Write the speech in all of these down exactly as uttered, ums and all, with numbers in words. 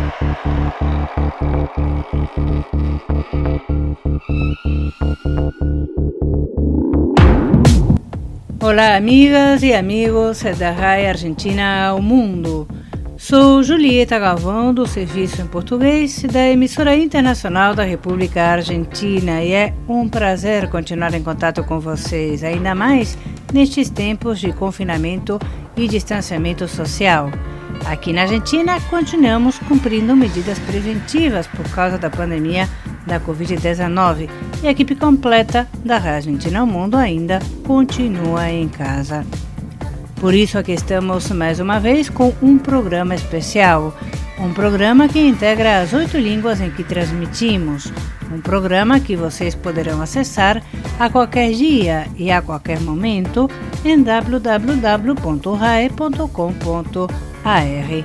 Olá, amigas e amigos da Rai Argentina ao Mundo. Sou Julieta Galvão, do Serviço em Português da emissora internacional da República Argentina, e é um prazer continuar em contato com vocês, ainda mais nestes tempos de confinamento e distanciamento social. Aqui na Argentina, continuamos cumprindo medidas preventivas por causa da pandemia da covid dezenove e a equipe completa da Rai Argentina ao Mundo ainda continua em casa. Por isso, aqui estamos mais uma vez com um programa especial, um programa que integra as oito línguas em que transmitimos, um programa que vocês poderão acessar a qualquer dia e a qualquer momento em w w w ponto rae ponto com ponto a r.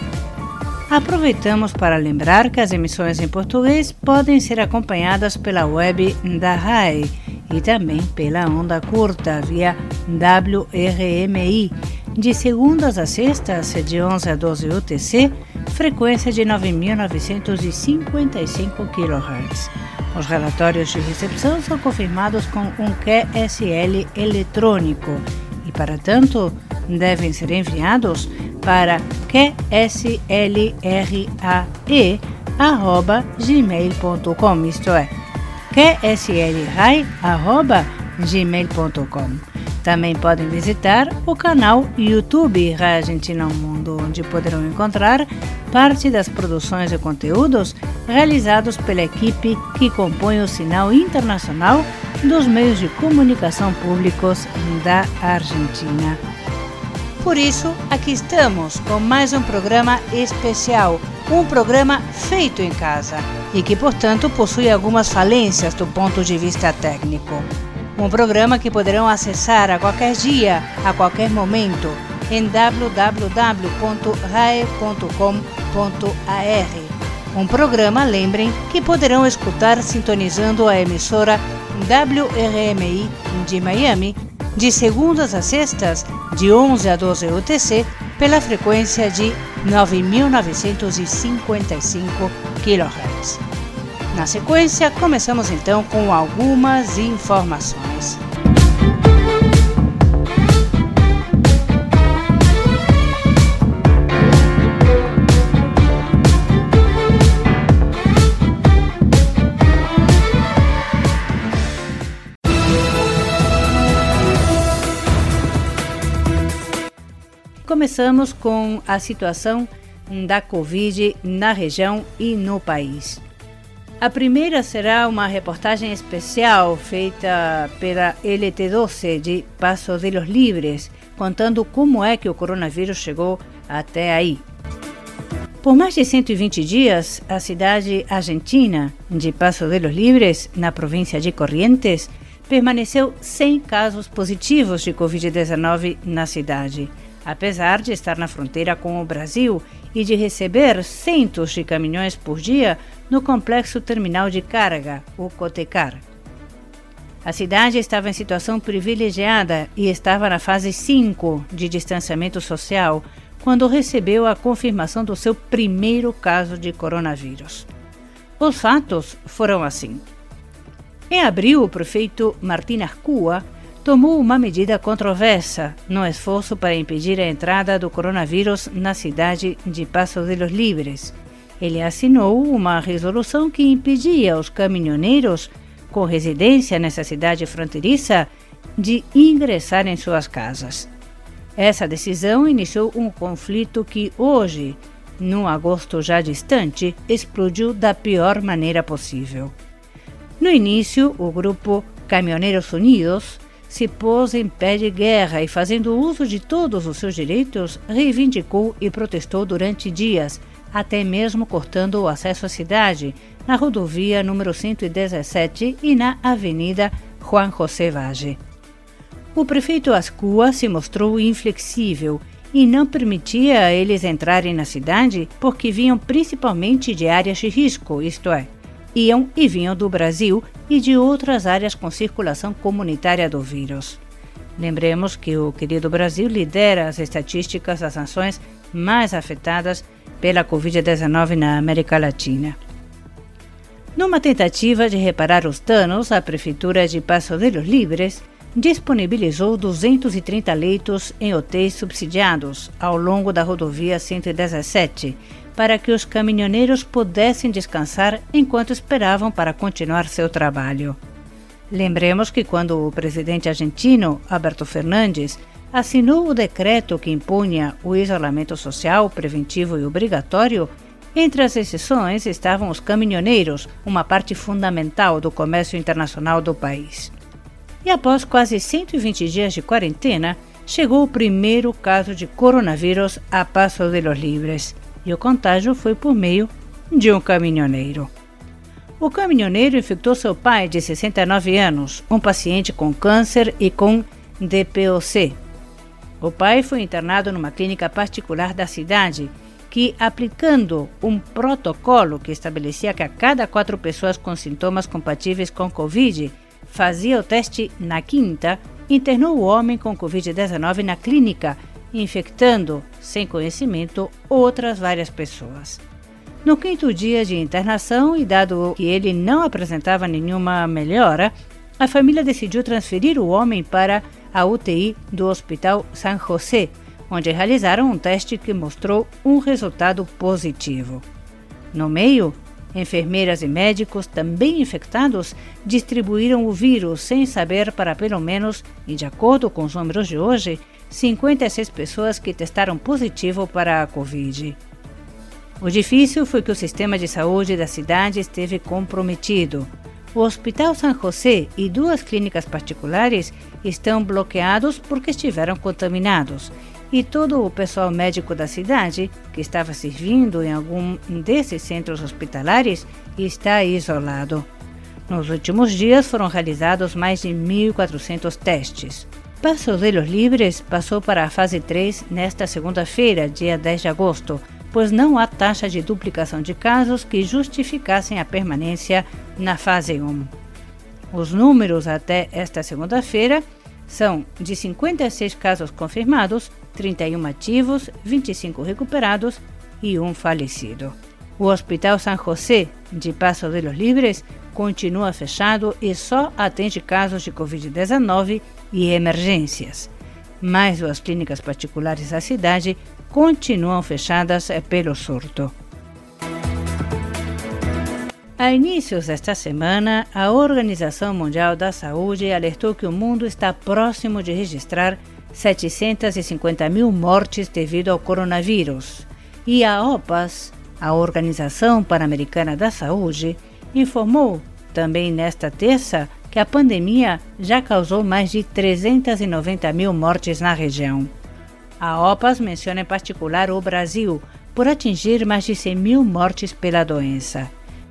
Aproveitamos para lembrar que as emissões em português podem ser acompanhadas pela web da Rai e também pela onda curta via W R M I, de segundas a sextas, de onze a doze U T C, frequência de nove mil novecentos e cinquenta e cinco quilohertz. Os relatórios de recepção são confirmados com um Q S L eletrônico e, para tanto, devem ser enviados para q s l r a e arroba gmail ponto com, isto é, q s l rai arroba gmail ponto com. Também podem visitar o canal YouTube Rai Argentina ao Mundo, onde poderão encontrar parte das produções e conteúdos realizados pela equipe que compõe o sinal internacional dos meios de comunicação públicos da Argentina. Por isso, aqui estamos com mais um programa especial, um programa feito em casa e que, portanto, possui algumas falências do ponto de vista técnico. Um programa que poderão acessar a qualquer dia, a qualquer momento, em w w w ponto rae ponto com ponto a r. Um programa, lembrem, que poderão escutar sintonizando a emissora W R M I de Miami, de segundas a sextas, de onze a doze U T C, pela frequência de nove mil novecentos e cinquenta e cinco quilohertz. Na sequência, começamos então com algumas informações. Começamos com a situação da Covid na região e no país. A primeira será uma reportagem especial feita pela L T doze de Paso de los Libres, contando como é que o coronavírus chegou até aí. Por mais de cento e vinte dias, a cidade argentina de Paso de los Libres, na província de Corrientes, permaneceu sem casos positivos de covid dezenove na cidade, apesar de estar na fronteira com o Brasil e de receber centos de caminhões por dia no complexo terminal de carga, o Cotecar. A cidade estava em situação privilegiada e estava na fase cinco de distanciamento social quando recebeu a confirmação do seu primeiro caso de coronavírus. Os fatos foram assim. Em abril, o prefeito Martín Azcúa tomou uma medida controversa no esforço para impedir a entrada do coronavírus na cidade de Paso de los Libres. Ele assinou uma resolução que impedia os caminhoneiros com residência nessa cidade fronteiriça de ingressar em suas casas. Essa decisão iniciou um conflito que hoje, num agosto já distante, explodiu da pior maneira possível. No início, o grupo Caminhoneiros Unidos se pôs em pé de guerra e, fazendo uso de todos os seus direitos, reivindicou e protestou durante dias, até mesmo cortando o acesso à cidade, na rodovia número cento e dezessete e na Avenida Juan José Valle. O prefeito Azcúa se mostrou inflexível e não permitia a eles entrarem na cidade porque vinham principalmente de áreas de risco, isto é, iam e vinham do Brasil e de outras áreas com circulação comunitária do vírus. Lembremos que o querido Brasil lidera as estatísticas das nações mais afetadas pela covid dezenove na América Latina. Numa tentativa de reparar os danos, a Prefeitura de Paso de los Libres disponibilizou duzentos e trinta leitos em hotéis subsidiados ao longo da rodovia cento e dezessete para que os caminhoneiros pudessem descansar enquanto esperavam para continuar seu trabalho. Lembremos que quando o presidente argentino, Alberto Fernandes, assinou o decreto que impunha o isolamento social preventivo e obrigatório, entre as exceções estavam os caminhoneiros, uma parte fundamental do comércio internacional do país. E após quase cento e vinte dias de quarentena, chegou o primeiro caso de coronavírus a Paso de los Libres, e o contágio foi por meio de um caminhoneiro. O caminhoneiro infectou seu pai, de sessenta e nove anos, um paciente com câncer e com D P O C. O pai foi internado numa clínica particular da cidade, que, aplicando um protocolo que estabelecia que a cada quatro pessoas com sintomas compatíveis com Covid fazia o teste na quinta, internou o homem com covid dezenove na clínica, infectando, sem conhecimento, outras várias pessoas. No quinto dia de internação, e dado que ele não apresentava nenhuma melhora, a família decidiu transferir o homem para a U T I do Hospital San José, onde realizaram um teste que mostrou um resultado positivo. No meio, enfermeiras e médicos, também infectados, distribuíram o vírus sem saber para pelo menos, e de acordo com os números de hoje, cinquenta e seis pessoas que testaram positivo para a Covid. O difícil foi que o sistema de saúde da cidade esteve comprometido. O Hospital San José e duas clínicas particulares estão bloqueados porque estiveram contaminados, e todo o pessoal médico da cidade, que estava servindo em algum desses centros hospitalares, está isolado. Nos últimos dias foram realizados mais de mil e quatrocentos testes. Paso de los Libres passou para a fase três nesta segunda-feira, dia dez de agosto, pois não há taxa de duplicação de casos que justificassem a permanência na fase um. Os números até esta segunda-feira são de cinquenta e seis casos confirmados, trinta e um ativos, vinte e cinco recuperados e um falecido. O Hospital San José de Paso de los Libres continua fechado e só atende casos de covid dezenove e emergências. Mas as clínicas particulares da cidade continuam fechadas pelo surto. A inícios desta semana, a Organização Mundial da Saúde alertou que o mundo está próximo de registrar setecentas e cinquenta mil mortes devido ao coronavírus. E a OPAS, a Organização Pan-Americana da Saúde, informou, também nesta terça, que a pandemia já causou mais de trezentas e noventa mil mortes na região. A OPAS menciona em particular o Brasil, por atingir mais de cem mil mortes pela doença.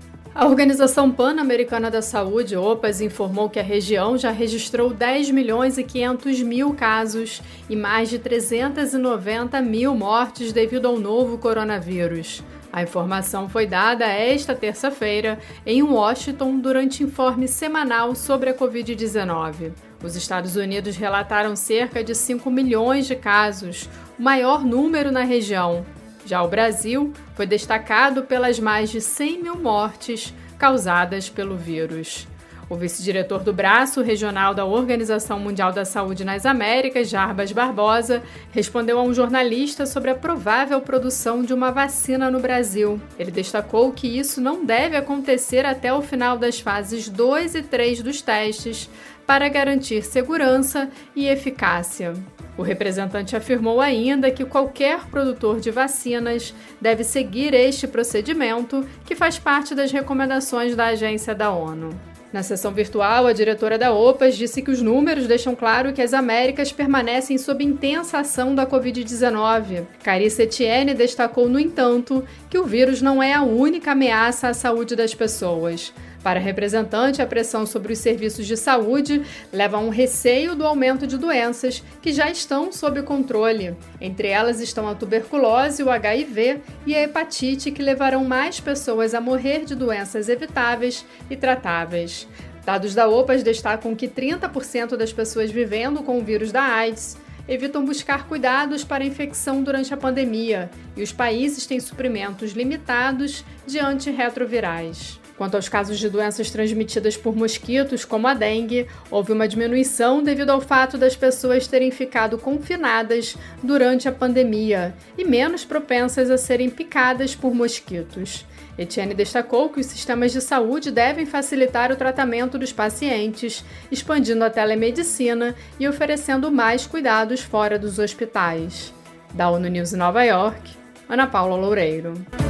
A Organização Pan-Americana da Saúde, OPAS, informou que a região já registrou dez milhões e quinhentos mil casos e mais de trezentas e noventa mil mortes devido ao novo coronavírus. A informação foi dada esta terça-feira em Washington durante informe semanal sobre a covid dezenove. Os Estados Unidos relataram cerca de cinco milhões de casos, o maior número na região. Já o Brasil foi destacado pelas mais de cem mil mortes causadas pelo vírus. O vice-diretor do Braço Regional da Organização Mundial da Saúde nas Américas, Jarbas Barbosa, respondeu a um jornalista sobre a provável produção de uma vacina no Brasil. Ele destacou que isso não deve acontecer até o final das fases dois e três dos testes, para garantir segurança e eficácia. O representante afirmou ainda que qualquer produtor de vacinas deve seguir este procedimento, que faz parte das recomendações da agência da ONU. Na sessão virtual, a diretora da OPAS disse que os números deixam claro que as Américas permanecem sob intensa ação da covid dezenove. Carissa Etienne destacou, no entanto, que o vírus não é a única ameaça à saúde das pessoas. Para a representante, a pressão sobre os serviços de saúde leva a um receio do aumento de doenças que já estão sob controle. Entre elas estão a tuberculose, o H I V e a hepatite, que levarão mais pessoas a morrer de doenças evitáveis e tratáveis. Dados da OPAS destacam que trinta por cento das pessoas vivendo com o vírus da AIDS evitam buscar cuidados para a infecção durante a pandemia e os países têm suprimentos limitados de antirretrovirais. Quanto aos casos de doenças transmitidas por mosquitos, como a dengue, houve uma diminuição devido ao fato das pessoas terem ficado confinadas durante a pandemia e menos propensas a serem picadas por mosquitos. Etienne destacou que os sistemas de saúde devem facilitar o tratamento dos pacientes, expandindo a telemedicina e oferecendo mais cuidados fora dos hospitais. Da ONU News em Nova York, Ana Paula Loureiro.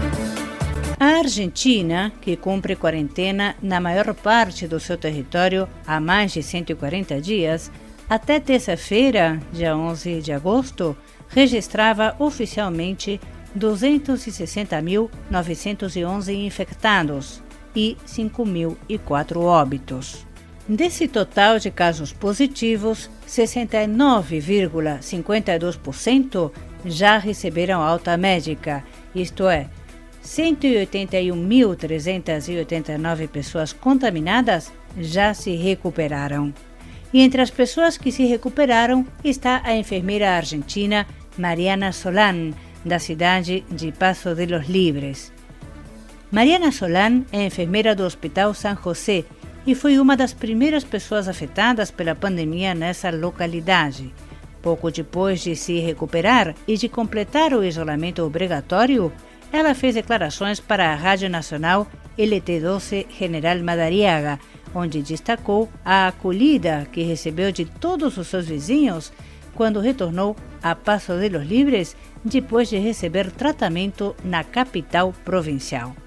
A Argentina, que cumpre quarentena na maior parte do seu território há mais de cento e quarenta dias, até terça-feira, dia onze de agosto, registrava oficialmente duzentos e sessenta mil novecentos e onze infectados e cinco mil e quatro óbitos. Desse total de casos positivos, sessenta e nove vírgula cinquenta e dois por cento já receberam alta médica, isto é, cento e oitenta e um mil trezentas e oitenta e nove pessoas contaminadas já se recuperaram. E entre as pessoas que se recuperaram está a enfermeira argentina Mariana Solán, da cidade de Paso de los Libres. Mariana Solán é enfermeira do Hospital San José e foi uma das primeiras pessoas afetadas pela pandemia nessa localidade. Pouco depois de se recuperar e de completar o isolamento obrigatório, ela fez declarações para a Rádio Nacional L T doze General Madariaga, onde destacou a acolhida que recebeu de todos os seus vizinhos quando retornou a Paso de los Libres depois de receber tratamento na capital provincial.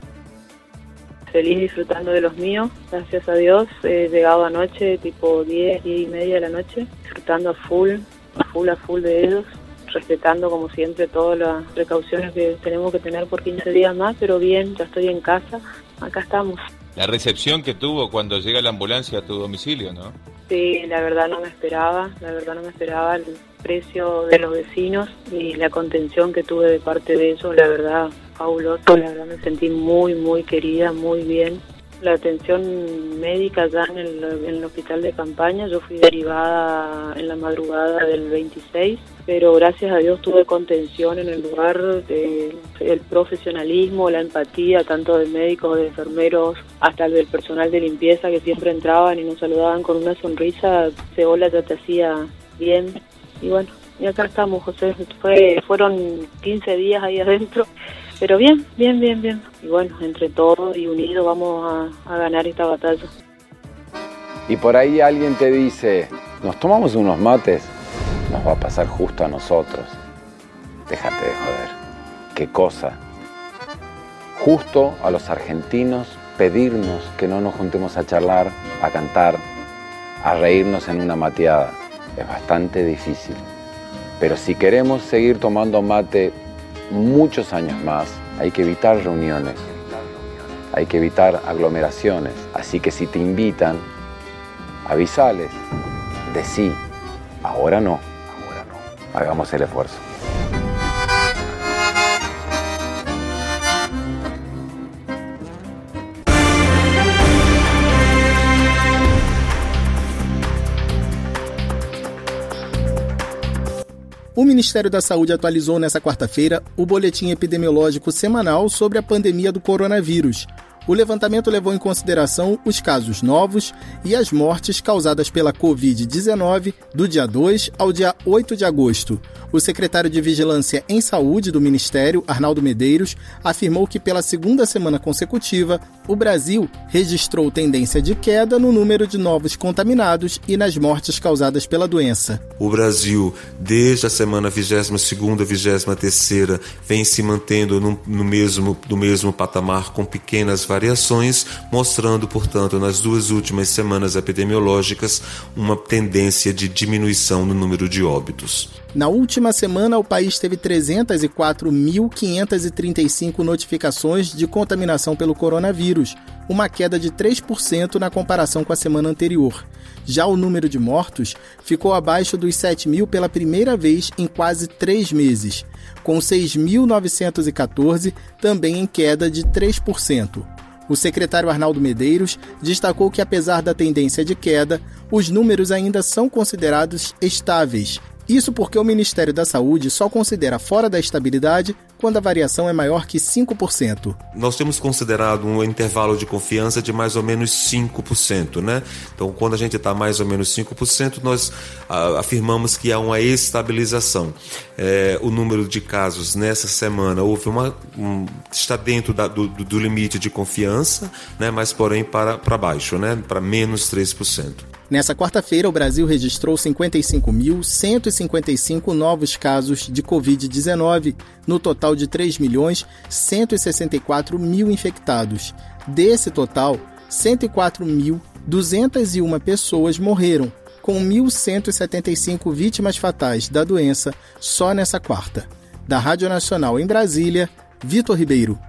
Feliz disfrutando de los míos, gracias a Dios. He llegado anoche, tipo diez, diez y media de la noche, disfrutando a full, a full, a full de ellos, respetando como siempre todas las precauciones que tenemos que tener por quince días más, pero bien, ya estoy en casa, acá estamos. La recepción que tuvo cuando llega la ambulancia a tu domicilio, ¿no? Sí, la verdad no me esperaba, la verdad no me esperaba el precio de los vecinos y la contención que tuve de parte de ellos, la verdad fabuloso, la verdad me sentí muy, muy querida, muy bien. La atención médica ya en el, en el hospital de campaña, yo fui derivada en la madrugada del veintiséis, pero gracias a Dios tuve contención en el lugar, de, el profesionalismo, la empatía, tanto de médicos, de enfermeros, hasta el del personal de limpieza que siempre entraban y nos saludaban con una sonrisa, ese hola ya te hacía bien. Y bueno, y acá estamos, José, Fue, fueron quince días ahí adentro. Pero bien, bien, bien, bien. Y bueno, entre todos y unidos vamos a, a ganar esta batalla. Y por ahí alguien te dice, nos tomamos unos mates, nos va a pasar justo a nosotros. Déjate de joder. ¿Qué cosa? Justo a los argentinos pedirnos que no nos juntemos a charlar, a cantar, a reírnos en una mateada. Es bastante difícil. Pero si queremos seguir tomando mate muchos años más, hay que evitar reuniones, hay que evitar aglomeraciones. Así que si te invitan, avisales, decí, ahora no, ahora no. Hagamos el esfuerzo. O Ministério da Saúde atualizou nesta quarta-feira o boletim epidemiológico semanal sobre a pandemia do coronavírus. O levantamento levou em consideração os casos novos e as mortes causadas pela covid dezenove do dia dois ao dia oito de agosto. O secretário de Vigilância em Saúde do Ministério, Arnaldo Medeiros, afirmou que pela segunda semana consecutiva, o Brasil registrou tendência de queda no número de novos contaminados e nas mortes causadas pela doença. O Brasil, desde a semana vigésima segunda, vigésima terceira, vem se mantendo no, no, mesmo, no mesmo patamar com pequenas variações, mostrando, portanto, nas duas últimas semanas epidemiológicas, uma tendência de diminuição no número de óbitos. Na última semana, o país teve trezentas e quatro mil quinhentas e trinta e cinco notificações de contaminação pelo coronavírus, uma queda de três por cento na comparação com a semana anterior. Já o número de mortos ficou abaixo dos sete mil pela primeira vez em quase três meses, com seis mil novecentos e quatorze também em queda de três por cento. O secretário Arnaldo Medeiros destacou que, apesar da tendência de queda, os números ainda são considerados estáveis Isso porque o Ministério da Saúde só considera fora da estabilidade quando a variação é maior que cinco por cento. Nós temos considerado um intervalo de confiança de mais ou menos cinco por cento, né? Então, quando a gente está mais ou menos cinco por cento, nós ah, afirmamos que há uma estabilização. É, o número de casos nessa semana houve uma, um, está dentro da, do, do limite de confiança, né? Mas porém para, para baixo, né? Para menos três por cento. Nessa quarta-feira, o Brasil registrou cinquenta e cinco mil cento e cinquenta e cinco novos casos de covid dezenove, no total de três milhões cento e sessenta e quatro mil infectados. Desse total, cento e quatro mil duzentas e uma pessoas morreram, com mil cento e setenta e cinco vítimas fatais da doença só nessa quarta. Da Rádio Nacional em Brasília, Vitor Ribeiro.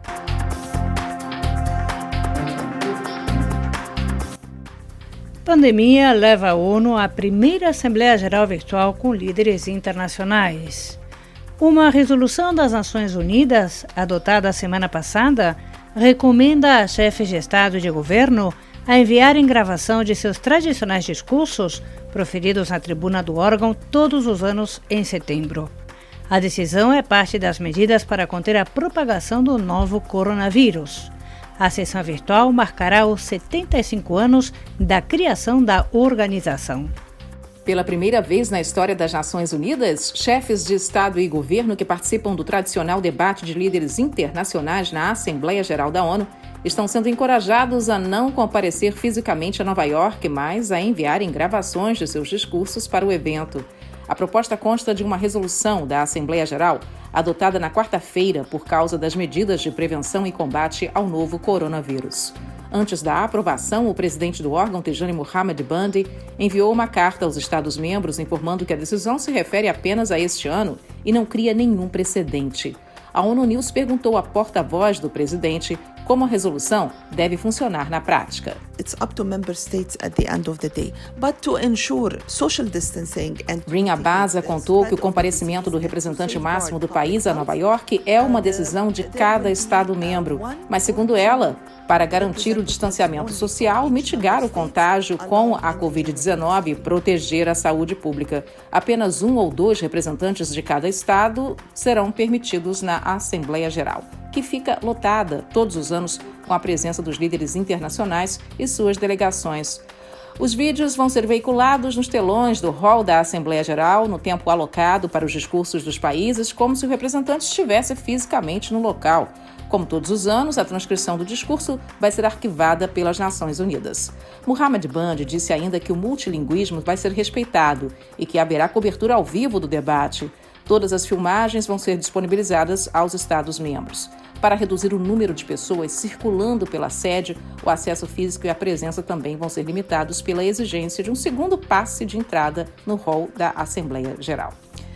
Pandemia leva a ONU à primeira Assembleia Geral Virtual com líderes internacionais. Uma resolução das Nações Unidas, adotada a semana passada, recomenda a chefes de Estado e de Governo a enviarem gravação de seus tradicionais discursos, proferidos na tribuna do órgão todos os anos em setembro. A decisão é parte das medidas para conter a propagação do novo coronavírus. A sessão virtual marcará os setenta e cinco anos da criação da organização. Pela primeira vez na história das Nações Unidas, chefes de Estado e governo que participam do tradicional debate de líderes internacionais na Assembleia Geral da ONU estão sendo encorajados a não comparecer fisicamente a Nova York, mas a enviarem gravações de seus discursos para o evento. A proposta consta de uma resolução da Assembleia Geral adotada na quarta-feira por causa das medidas de prevenção e combate ao novo coronavírus. Antes da aprovação, o presidente do órgão, Tijani Muhammad Bandi, enviou uma carta aos Estados-membros informando que a decisão se refere apenas a este ano e não cria nenhum precedente. A ONU News perguntou à porta-voz do presidente como a resolução deve funcionar na prática. It's up to member states at the end of the day, but to ensure social distancing and Rim Abaza contou que o comparecimento do representante máximo do país a Nova York é uma decisão de cada Estado-membro, mas segundo ela, para garantir o distanciamento social, mitigar o contágio com a covid dezenove e proteger a saúde pública, apenas um ou dois representantes de cada estado serão permitidos na Assembleia Geral, que fica lotada todos os anos com a presença dos líderes internacionais e suas delegações. Os vídeos vão ser veiculados nos telões do hall da Assembleia Geral no tempo alocado para os discursos dos países, como se o representante estivesse fisicamente no local. Como todos os anos, a transcrição do discurso vai ser arquivada pelas Nações Unidas. Muhammad Bandi disse ainda que o multilinguismo vai ser respeitado e que haverá cobertura ao vivo do debate. Todas as filmagens vão ser disponibilizadas aos Estados-membros. Para reduzir o número de pessoas circulando pela sede, o acesso físico e a presença também vão ser limitados pela exigência de um segundo passe de entrada no hall da Assembleia Geral.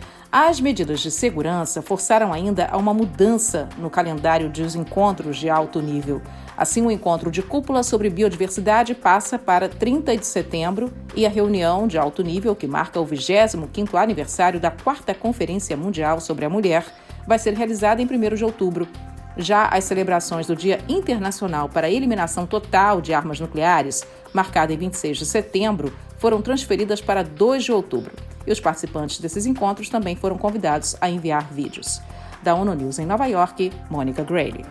As medidas de segurança forçaram ainda a uma mudança no calendário dos encontros de alto nível. Assim, o encontro de cúpula sobre biodiversidade passa para trinta de setembro e a reunião de alto nível, que marca o vigésimo quinto aniversário da quarta Conferência Mundial sobre a Mulher, vai ser realizada em primeiro de outubro. Já as celebrações do Dia Internacional para a Eliminação Total de Armas Nucleares, marcada em vinte e seis de setembro, foram transferidas para dois de outubro. E os participantes desses encontros também foram convidados a enviar vídeos. Da ONU News em Nova York, Mônica Grayle.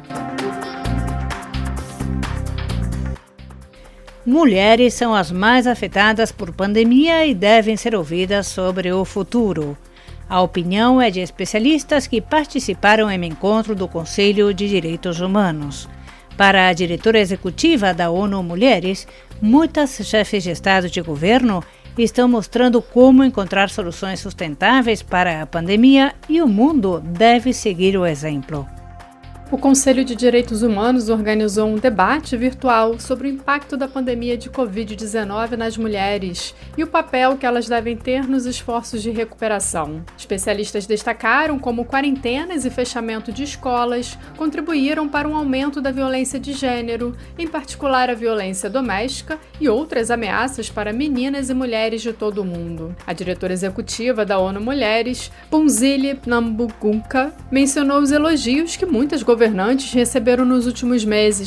Mulheres são as mais afetadas por pandemia e devem ser ouvidas sobre o futuro. A opinião é de especialistas que participaram em um encontro do Conselho de Direitos Humanos. Para a diretora executiva da ONU Mulheres, muitas chefes de Estado e de governo estão mostrando como encontrar soluções sustentáveis para a pandemia e o mundo deve seguir o exemplo. O Conselho de Direitos Humanos organizou um debate virtual sobre o impacto da pandemia de covid dezenove nas mulheres e o papel que elas devem ter nos esforços de recuperação. Especialistas destacaram como quarentenas e fechamento de escolas contribuíram para um aumento da violência de gênero, em particular a violência doméstica e outras ameaças para meninas e mulheres de todo o mundo. A diretora executiva da ONU Mulheres, Phumzile Mlambo-Ngcuka, mencionou os elogios que muitas governantes receberam nos últimos meses.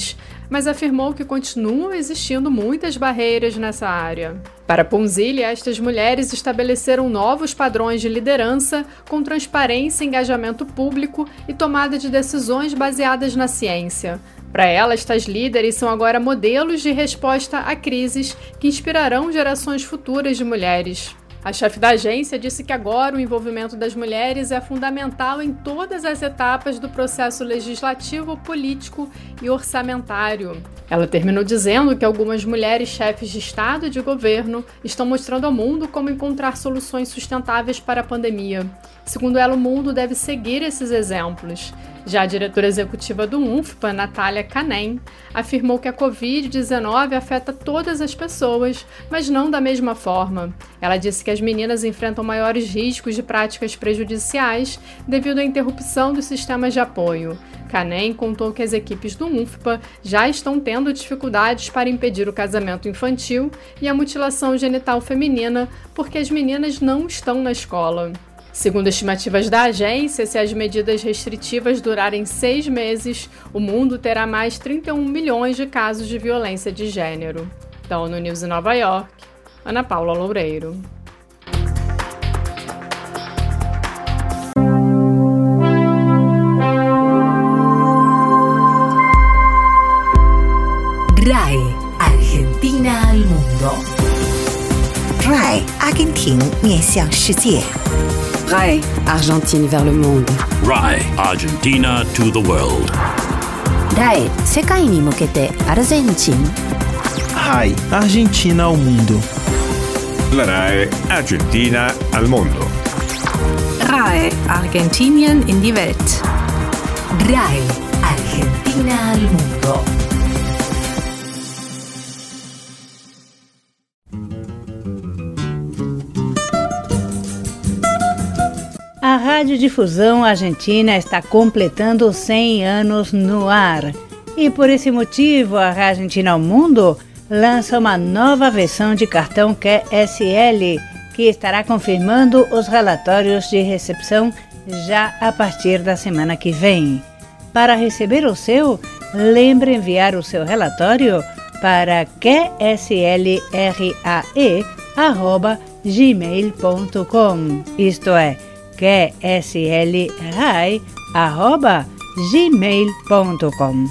mas afirmou que continuam existindo muitas barreiras nessa área. Para Ponzilli, estas mulheres estabeleceram novos padrões de liderança com transparência, engajamento público e tomada de decisões baseadas na ciência. Para ela, estas líderes são agora modelos de resposta a crises que inspirarão gerações futuras de mulheres. A chefe da agência disse que agora o envolvimento das mulheres é fundamental em todas as etapas do processo legislativo, político e orçamentário. Ela terminou dizendo que algumas mulheres chefes de Estado e de governo estão mostrando ao mundo como encontrar soluções sustentáveis para a pandemia. Segundo ela, o mundo deve seguir esses exemplos. Já a diretora executiva do UNFPA, Natália Kanem, afirmou que a covid dezenove afeta todas as pessoas, mas não da mesma forma. Ela disse que as meninas enfrentam maiores riscos de práticas prejudiciais devido à interrupção dos sistemas de apoio. Kanem contou que as equipes do UNFPA já estão tendo dificuldades para impedir o casamento infantil e a mutilação genital feminina porque as meninas não estão na escola. Segundo estimativas da agência, se as medidas restritivas durarem seis meses, o mundo terá mais trinta e um milhões de casos de violência de gênero. Da ONU News em Nova York, Ana Paula Loureiro. R A E, Argentina al mundo. R A E, Argentina 面向世界。 R A E, Argentine vers le monde. R A E, Argentina to the world. R A E, 世界に向けてアルゼンチン。 R A E, Argentina ao mundo. R A E, Argentina al mundo. R A E, Argentinien in die Welt. R A E, Argentina al mundo. A Radiodifusão Argentina está completando cem anos no ar. E por esse motivo, a Rádio Argentina ao Mundo lança uma nova versão de cartão Q S L, que estará confirmando os relatórios de recepção já a partir da semana que vem. Para receber o seu, lembre enviar o seu relatório para q s l r a e arroba gmail ponto com, isto é, q s l r a e arroba gmail ponto com.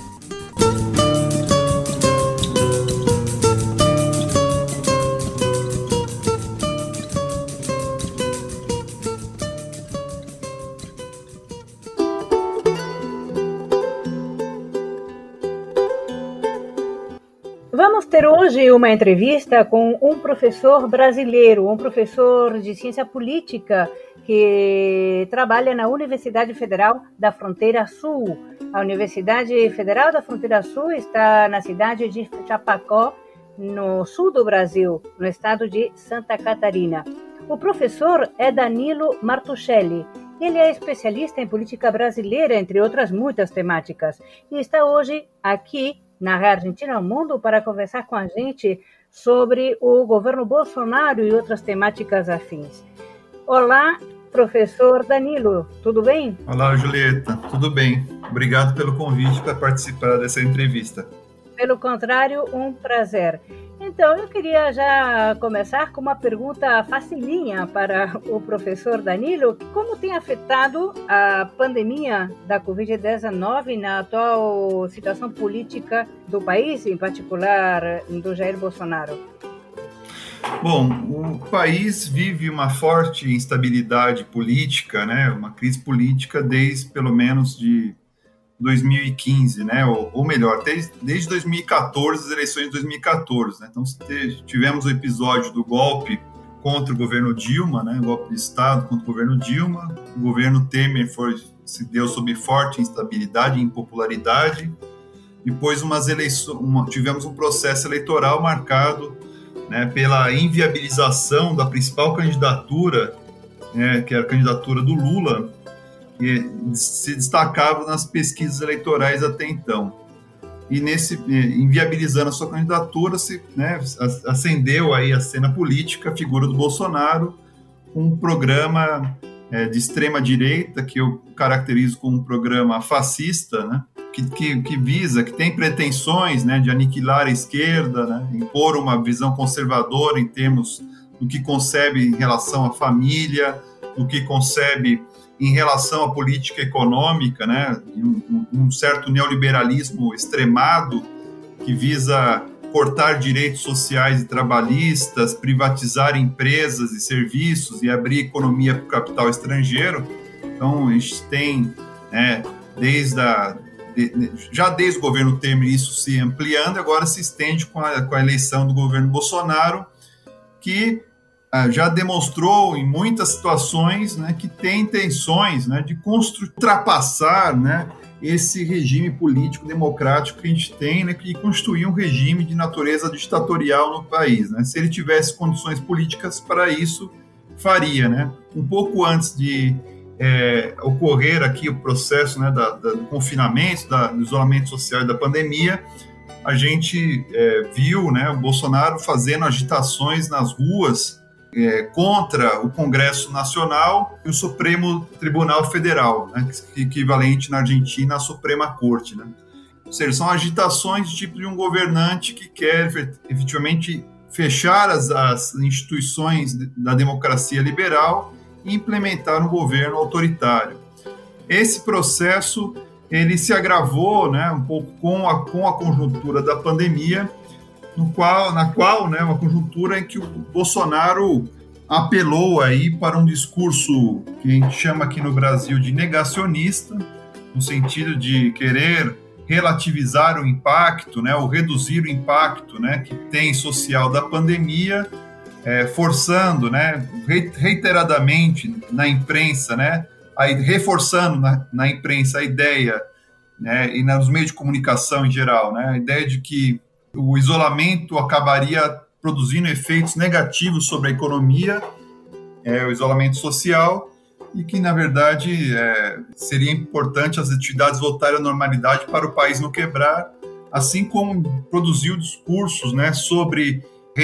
Vamos ter hoje uma entrevista com um professor brasileiro, um professor de ciência política que trabalha na Universidade Federal da Fronteira Sul. A Universidade Federal da Fronteira Sul está na cidade de Chapecó, no sul do Brasil, no estado de Santa Catarina. O professor é Danilo Martuchelli. Ele é especialista em política brasileira, entre outras muitas temáticas, e está hoje aqui na Argentina ao Mundo para conversar com a gente sobre o governo Bolsonaro e outras temáticas afins. Olá, professor Danilo, tudo bem? Olá, Julieta, tudo bem. Obrigado pelo convite para participar dessa entrevista. Pelo contrário, um prazer. Então, eu queria já começar com uma pergunta facilinha para o professor Danilo. Como tem afetado a pandemia da covid dezenove na atual situação política do país, em particular do Jair Bolsonaro? Bom, o país vive uma forte instabilidade política, né? Uma crise política desde pelo menos de dois mil e quinze, né? Ou, ou melhor, desde, desde dois mil e quatorze, as eleições de dois mil e quatorze, né? Então tivemos o episódio do golpe contra o governo Dilma, né? O golpe de Estado contra o governo Dilma. O governo Temer foi, se deu sob forte instabilidade e impopularidade. Depois umas eleições, uma, tivemos um processo eleitoral marcado, né, pela inviabilização da principal candidatura, né, que era a candidatura do Lula, que se destacava nas pesquisas eleitorais até então. E nesse, inviabilizando a sua candidatura, se, né, acendeu aí a cena política a figura do Bolsonaro, um programa é, de extrema-direita, que eu caracterizo como um programa fascista, né, que, que, que visa, que tem pretensões, né, de aniquilar a esquerda, né, impor uma visão conservadora em termos do que concebe em relação à família, do que concebe em relação à política econômica, né, um, um certo neoliberalismo extremado que visa cortar direitos sociais e trabalhistas, privatizar empresas e serviços e abrir economia para o capital estrangeiro. Então, a gente tem, né, desde a, de, já desde o governo Temer isso se ampliando, agora se estende com a, com a eleição do governo Bolsonaro, que ah, já demonstrou em muitas situações, né, que tem intenções, né, de construir, ultrapassar, né, esse regime político democrático que a gente tem, né, e construir um regime de natureza ditatorial no país, né? Se ele tivesse condições políticas para isso, faria, né? Um pouco antes de é, ocorrer aqui o processo, né, da, da, do confinamento, da, do isolamento social e da pandemia, a gente é, viu, né, o Bolsonaro fazendo agitações nas ruas É, contra o Congresso Nacional e o Supremo Tribunal Federal, né, equivalente na Argentina à Suprema Corte, né? Ou seja, são agitações de tipo de um governante que quer efetivamente fechar as, as instituições da democracia liberal e implementar um governo autoritário. Esse processo ele se agravou, né, um pouco com a, com a conjuntura da pandemia, no qual, na qual, né, uma conjuntura em que o Bolsonaro apelou aí para um discurso que a gente chama aqui no Brasil de negacionista, no sentido de querer relativizar o impacto, né, ou reduzir o impacto, né, que tem social da pandemia, é, forçando, né, reiteradamente na imprensa, né, aí, reforçando na, na imprensa a ideia, né, e nos meios de comunicação em geral, né, a ideia de que o isolamento acabaria produzindo efeitos negativos sobre a economia, é, o isolamento social, e que, na verdade, é, seria importante as atividades voltarem à normalidade para o país não quebrar, assim como produziu discursos, né, sobre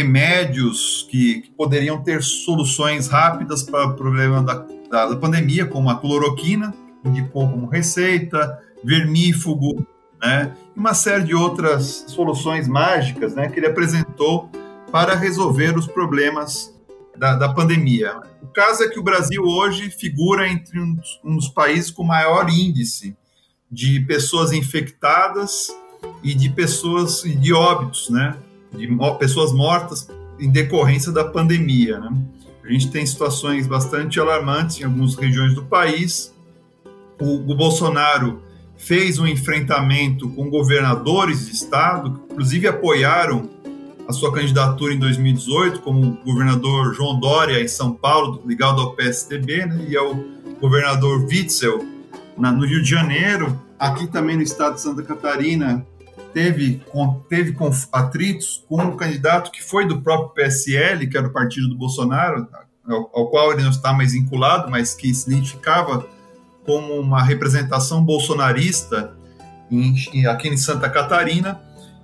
remédios que, que poderiam ter soluções rápidas para o problema da, da, da pandemia, como a cloroquina, indicou como receita, vermífugo, né, e uma série de outras soluções mágicas, né, que ele apresentou para resolver os problemas da, da pandemia. O caso é que o Brasil hoje figura entre um, um dos países com maior índice de pessoas infectadas e de pessoas de óbitos, né, de pessoas mortas em decorrência da pandemia, né. A gente tem situações bastante alarmantes em algumas regiões do país. O, o Bolsonaro fez um enfrentamento com governadores de estado, que inclusive apoiaram a sua candidatura em dois mil e dezoito, como o governador João Dória em São Paulo, ligado ao P S D B, né, e ao governador Witzel na, no Rio de Janeiro. Aqui também no estado de Santa Catarina teve, com, teve com atritos com um candidato que foi do próprio P S L, que era o partido do Bolsonaro, ao, ao qual ele não está mais vinculado, mas que se identificava como uma representação bolsonarista em, em, aqui em Santa Catarina,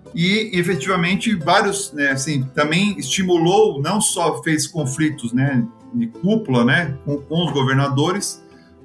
e efetivamente vários, né, assim, também estimulou, não só fez conflitos, né, de cúpula, né, com, com os governadores,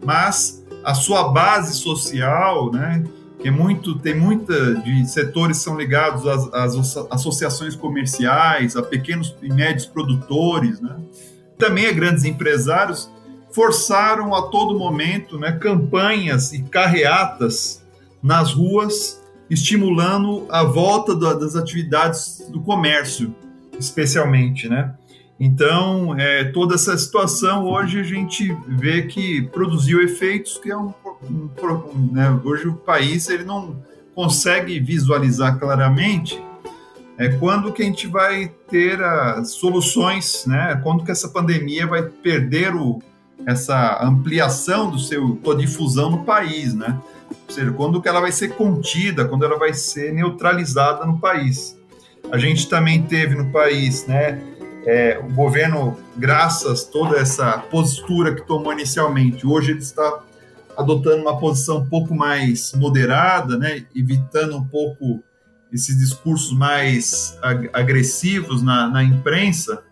mas a sua base social, né, que é muito, tem muita de setores que são ligados às, às associações comerciais, a pequenos e médios produtores, né, também a grandes empresários, forçaram a todo momento, né, campanhas e carreatas nas ruas, estimulando a volta do, das atividades do comércio, especialmente, né? Então, é, toda essa situação hoje a gente vê que produziu efeitos que é um, um, um né, hoje o país ele não consegue visualizar claramente é, quando que a gente vai ter as soluções, né? Quando que essa pandemia vai perder o essa ampliação do seu, sua difusão no país, né? Ou seja, quando que ela vai ser contida, quando ela vai ser neutralizada no país. A gente também teve no país, né, é, o governo, graças a toda essa postura que tomou inicialmente, hoje ele está adotando uma posição um pouco mais moderada, né, evitando um pouco esses discursos mais ag- agressivos na, na imprensa,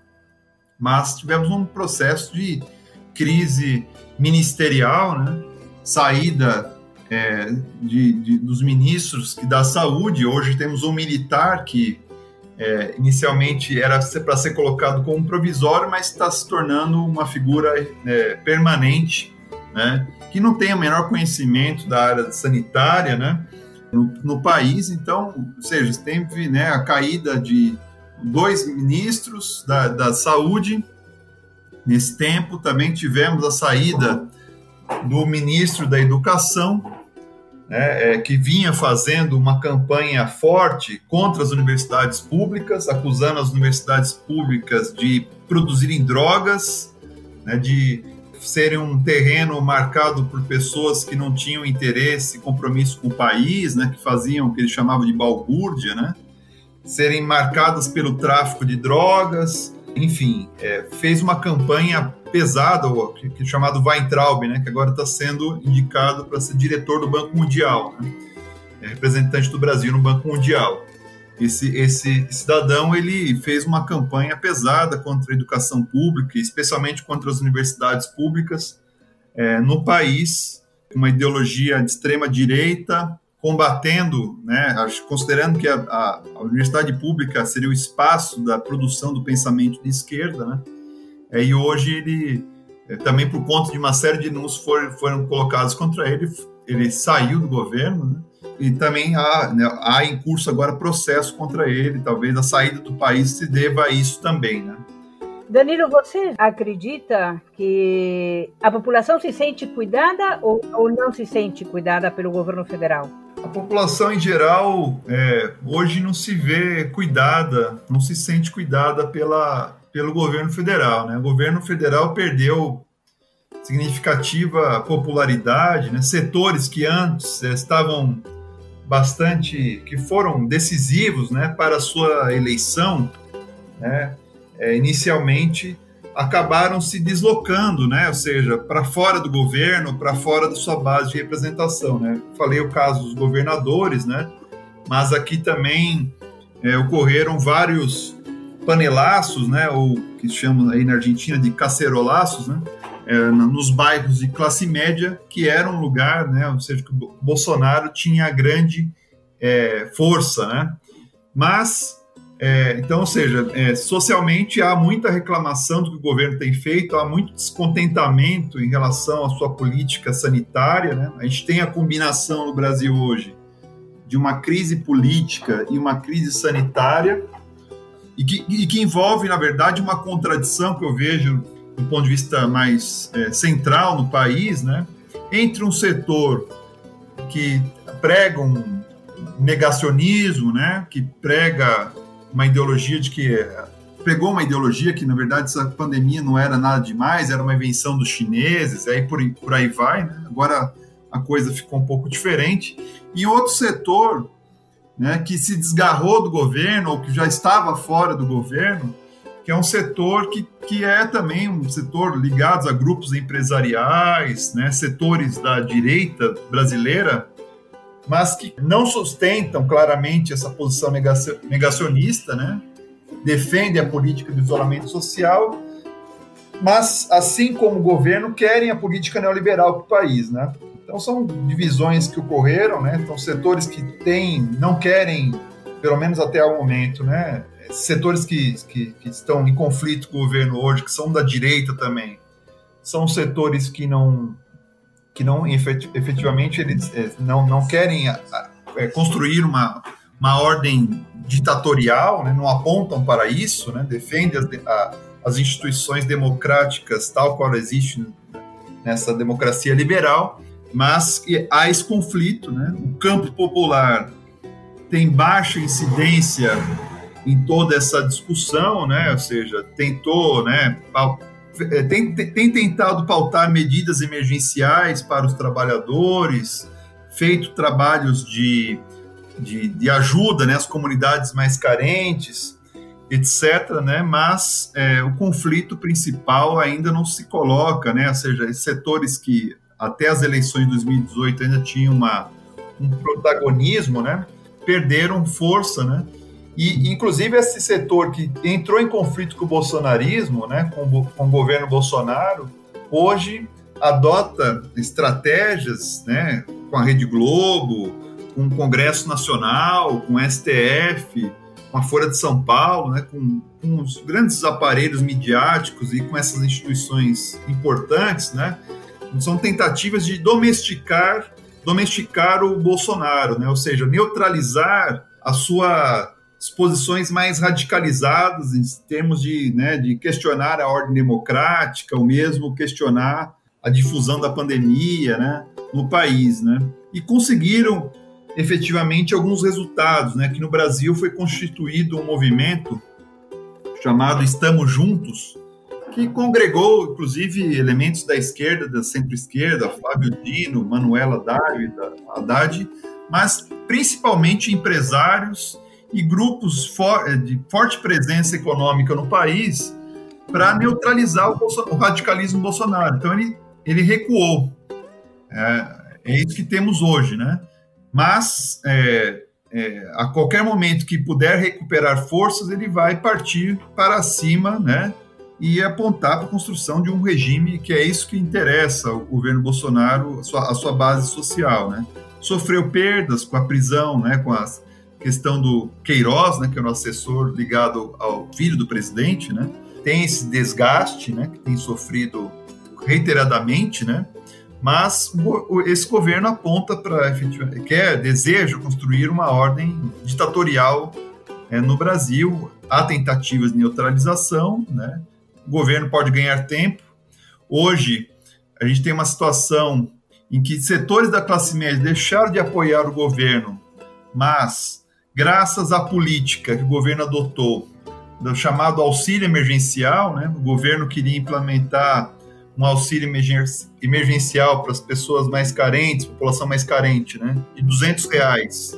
mas tivemos um processo de crise ministerial, né? Saída é, de, de, dos ministros da saúde. Hoje temos um militar que é, inicialmente era para ser colocado como provisório, mas está se tornando uma figura é, permanente, né, que não tem o menor conhecimento da área sanitária, né, no, no país. Então, ou seja, teve, né, a caída de dois ministros da, da saúde. Nesse tempo também tivemos a saída do ministro da Educação, né, é, que vinha fazendo uma campanha forte contra as universidades públicas, acusando as universidades públicas de produzirem drogas, né, de serem um terreno marcado por pessoas que não tinham interesse e compromisso com o país, né, que faziam o que ele chamava de balbúrdia, né, serem marcadas pelo tráfico de drogas. Enfim, é, fez uma campanha pesada, o que, que é chamado Weintraub, né, que agora está sendo indicado para ser diretor do Banco Mundial, né, é representante do Brasil no Banco Mundial. Esse, esse cidadão, ele fez uma campanha pesada contra a educação pública, especialmente contra as universidades públicas é, no país, uma ideologia de extrema-direita, combatendo, né, considerando que a, a, a universidade pública seria o espaço da produção do pensamento de esquerda, né, é, e hoje ele, é, também por conta de uma série de denúncias foram, foram colocados contra ele, ele saiu do governo, né, e também há, né, há em curso agora processo contra ele, talvez a saída do país se deva a isso também, né. Danilo, você acredita que a população se sente cuidada ou, ou não se sente cuidada pelo governo federal? A população em geral é, hoje não se vê cuidada, não se sente cuidada pela, pelo governo federal, né? O governo federal perdeu significativa popularidade, né? Setores que antes é, estavam bastante, que foram decisivos, né, para a sua eleição, né? É, inicialmente acabaram se deslocando, né? Ou seja, para fora do governo, para fora da sua base de representação, né? Falei o caso dos governadores, né? Mas aqui também é, ocorreram vários panelaços, né? Ou que se chamam aí na Argentina de cacerolaços, né? É, nos bairros de classe média, que era um lugar, né? Ou seja, que o Bolsonaro tinha grande é, força, né? Mas É, então, ou seja, é, socialmente há muita reclamação do que o governo tem feito, há muito descontentamento em relação à sua política sanitária, né? A gente tem a combinação no Brasil hoje de uma crise política e uma crise sanitária e que, e que envolve, na verdade, uma contradição que eu vejo do ponto de vista mais é, central no país, né? Entre um setor que prega um negacionismo, né? Que prega uma ideologia de que pegou uma ideologia que, na verdade, essa pandemia não era nada demais, era uma invenção dos chineses, aí por, por aí vai, né? Agora a coisa ficou um pouco diferente. E outro setor, né, que se desgarrou do governo, ou que já estava fora do governo, que é um setor que, que é também um setor ligado a grupos empresariais, né, setores da direita brasileira, mas que não sustentam claramente essa posição negacionista, né? Defendem a política de isolamento social, mas, assim como o governo, querem a política neoliberal para o país, né? Então, são divisões que ocorreram, né? Então, setores que têm, não querem, pelo menos até o momento, né? Setores que, que, que estão em conflito com o governo hoje, que são da direita também, são setores que não... que não, efetivamente, eles não, não querem é, construir uma, uma ordem ditatorial, né, não apontam para isso, né, defendem as, a, as instituições democráticas tal qual existe nessa democracia liberal, mas há esse conflito, né, o campo popular tem baixa incidência em toda essa discussão, né, ou seja, tentou, né, Tem, tem tentado pautar medidas emergenciais para os trabalhadores, feito trabalhos de, de, de ajuda, né, às comunidades mais carentes, etcétera, né, mas é, o conflito principal ainda não se coloca, né, ou seja, setores que até as eleições de dois mil e dezoito ainda tinham uma, um protagonismo, né, perderam força, né. E, inclusive, esse setor que entrou em conflito com o bolsonarismo, né, com, com o governo Bolsonaro, hoje adota estratégias, né, com a Rede Globo, com o Congresso Nacional, com o S T F, com a Folha de São Paulo, né, com, com os grandes aparelhos midiáticos e com essas instituições importantes, né, são tentativas de domesticar, domesticar o Bolsonaro, né, ou seja, neutralizar as suas posições mais radicalizadas em termos de, né, de questionar a ordem democrática, ou mesmo questionar a difusão da pandemia, né, no país, né, e conseguiram efetivamente alguns resultados, né, que no Brasil foi constituído um movimento chamado Estamos Juntos, que congregou, inclusive, elementos da esquerda, da centro-esquerda, Flávio Dino, Manuela Haddad, mas principalmente empresários e grupos for- de forte presença econômica no país para neutralizar o, Bolson- o radicalismo Bolsonaro. Então, ele, ele recuou. É, é isso que temos hoje, né? Mas, é, é, a qualquer momento que puder recuperar forças, ele vai partir para cima, né? E apontar para a construção de um regime que é isso que interessa ao governo Bolsonaro, a sua, a sua base social, né? Sofreu perdas com a prisão, né? Com a questão do Queiroz, né? Que é o nosso assessor ligado ao filho do presidente, né? Tem esse desgaste, né? Que tem sofrido reiteradamente, né? Mas o, esse governo aponta para, quer, deseja construir uma ordem ditatorial é, no Brasil. Há tentativas de neutralização, né? O governo pode ganhar tempo. Hoje, a gente tem uma situação em que setores da classe média deixaram de apoiar o governo, mas, graças à política que o governo adotou, do chamado auxílio emergencial, né? O governo queria implementar um auxílio emergencial para as pessoas mais carentes, população mais carente, né, de duzentos reais.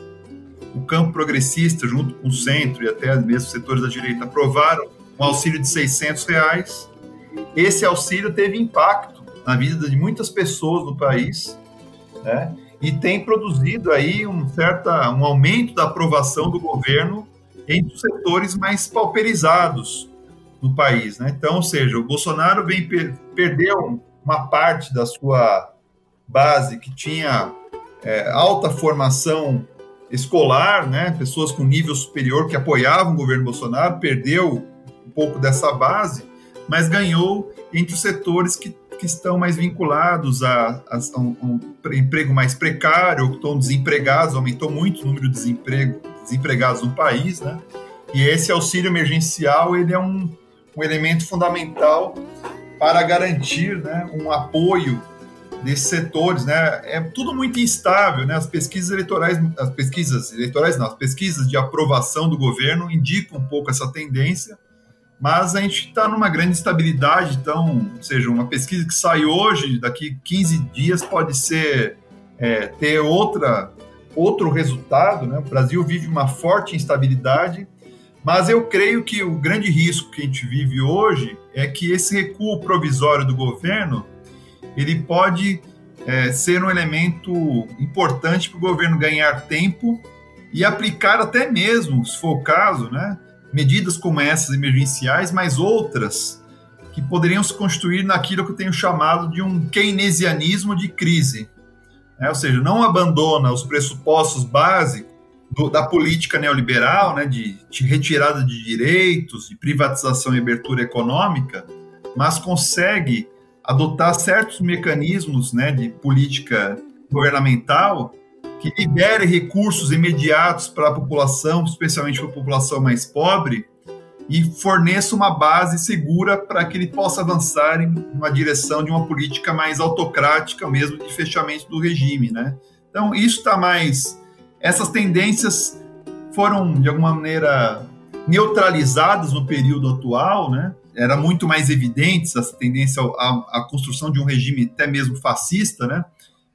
O campo progressista, junto com o centro e até mesmo setores da direita, aprovaram um auxílio de seiscentos reais. Esse auxílio teve impacto na vida de muitas pessoas no país, né, e tem produzido aí um, certa, um aumento da aprovação do governo entre os setores mais pauperizados no país, né? Então, ou seja, o Bolsonaro vem per- perdeu uma parte da sua base que tinha é, alta formação escolar, né? Pessoas com nível superior que apoiavam o governo Bolsonaro, perdeu um pouco dessa base, mas ganhou entre os setores que, que estão mais vinculados a, a, a, um, a um emprego mais precário, ou que estão desempregados, aumentou muito o número de desemprego, desempregados no país, né? E esse auxílio emergencial, ele é um um elemento fundamental para garantir, né, um apoio desses setores, né? É tudo muito instável, né? As pesquisas eleitorais, as pesquisas eleitorais não, as pesquisas de aprovação do governo indicam um pouco essa tendência, mas a gente está numa grande instabilidade. Então, ou seja, uma pesquisa que sai hoje, daqui quinze dias pode ser é, ter outra, outro resultado, né? O Brasil vive uma forte instabilidade. Mas eu creio que o grande risco que a gente vive hoje é que esse recuo provisório do governo, ele pode é, ser um elemento importante para o governo ganhar tempo e aplicar até mesmo, se for o caso, né, medidas como essas emergenciais, mas outras que poderiam se constituir naquilo que eu tenho chamado de um keynesianismo de crise, né? Ou seja, não abandona os pressupostos básicos Do, da política neoliberal, né, de, de retirada de direitos, de privatização e abertura econômica, mas consegue adotar certos mecanismos, né, de política governamental que libere recursos imediatos para a população, especialmente para a população mais pobre, e forneça uma base segura para que ele possa avançar em uma direção de uma política mais autocrática, mesmo de fechamento do regime, né? Então, isso está mais... Essas tendências foram, de alguma maneira, neutralizadas no período atual, né? Era muito mais evidente essa tendência à, à construção de um regime até mesmo fascista, né?